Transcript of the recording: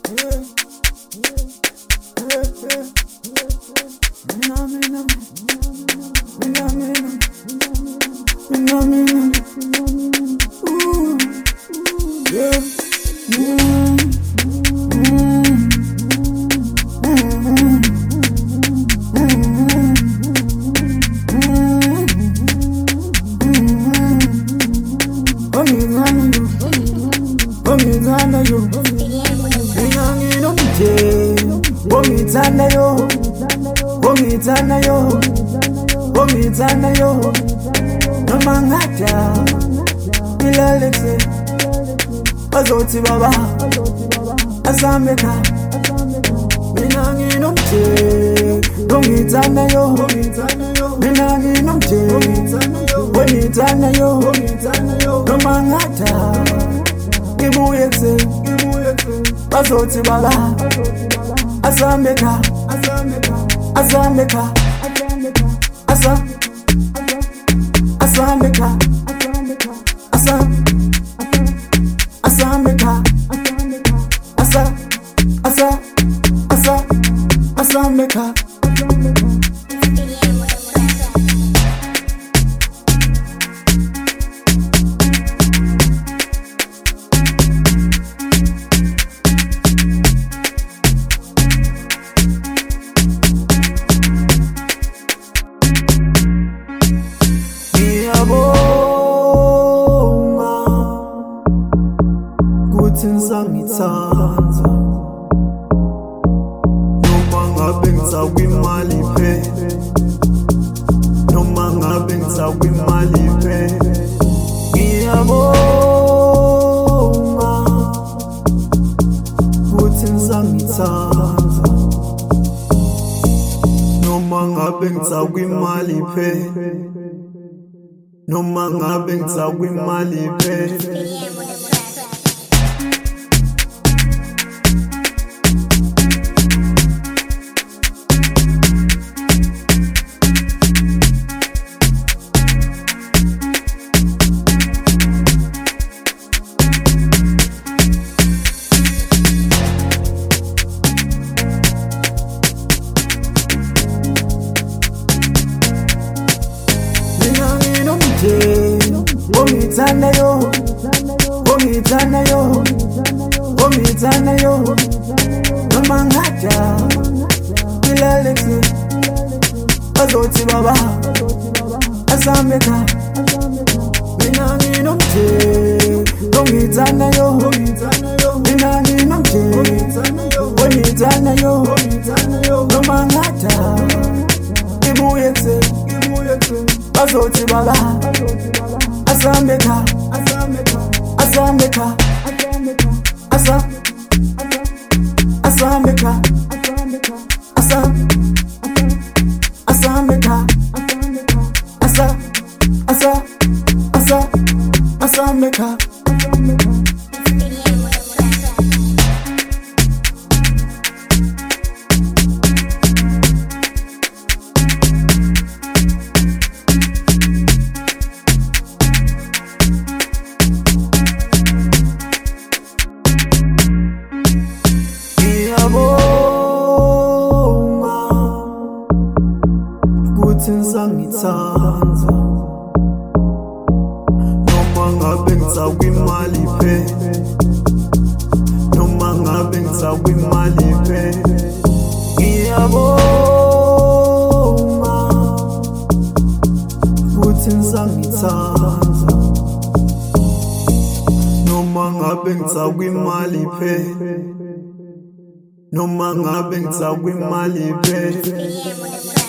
Wongizana yo noma ngada ilalekse bazothi baba asameka mina nginomje wongizana yo mina nginomje wongizana yo noma ngada ngibuyekse bazothi baba asameka asameka Asameka ngitsandza noma ngabe ngizakwimali phela noma ngabe ngizakwimali phela ngiyabonga ukuthi ngizangitsandza noma ngabe ngizakwimali phela noma ngabe ngizakwimali phela Wongizana yo noma ngada ilalekse bazothi baba asameka mina nginomje wongizana yo mina nginomje wongizana yo noma ngada ngibuyekse bazothi baba asameka Asameka ngitsandza noma ngabe ngizakwimali phela noma ngabe ngizakwimali phela ngiyabonga ukuthi ngizangitsandza noma ngabe ngizakwimali phela noma ngabe ngizakwimali phela